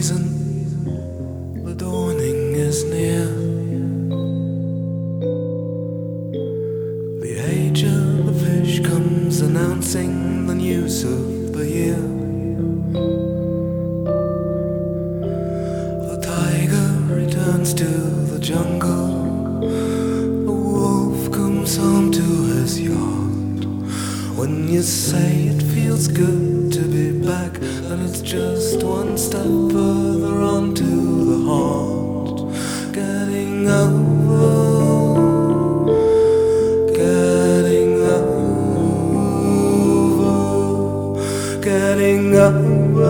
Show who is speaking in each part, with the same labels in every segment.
Speaker 1: season, the dawning is near. The age of the fish comes announcing the news of the year. The tiger returns to the jungle. The wolf comes home to his yard. When you say it feels good to be back, then it's just one step further on to the heart. Getting over, getting over, getting over,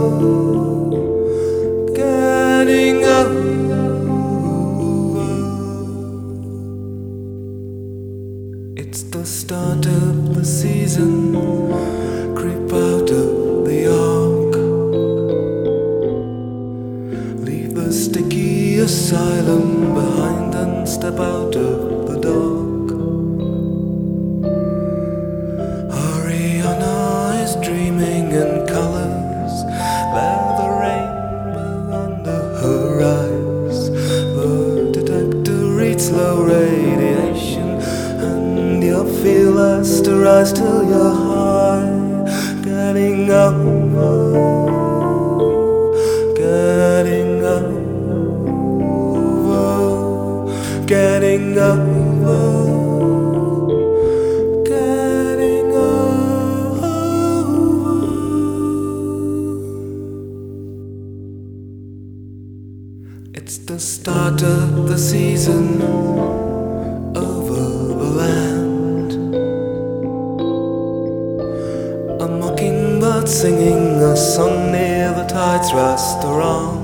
Speaker 1: getting over. It's the start of the season. Creep out of the ark. Leave the sticky asylum behind and step out of the dark. Ariana is dreaming in colors. There the rainbow under her eyes. The detector reads low radiation, and you feel less to rise till you're high. Getting over, getting over, getting over, getting over. It's the start of the season over the land. A mockingbird singing a song near the Tides restaurant.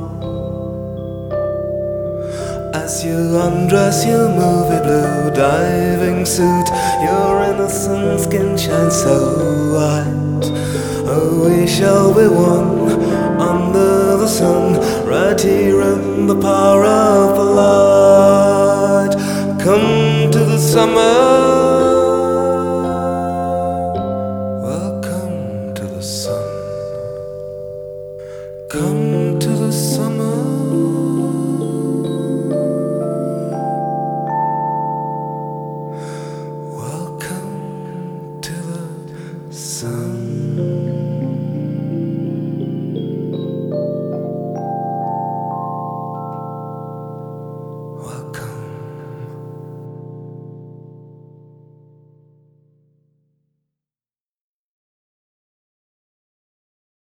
Speaker 1: As you undress your movie blue diving suit, your innocent skin shines so white. Oh, we shall be one under the sun, right here in the power of the light. Come to the summer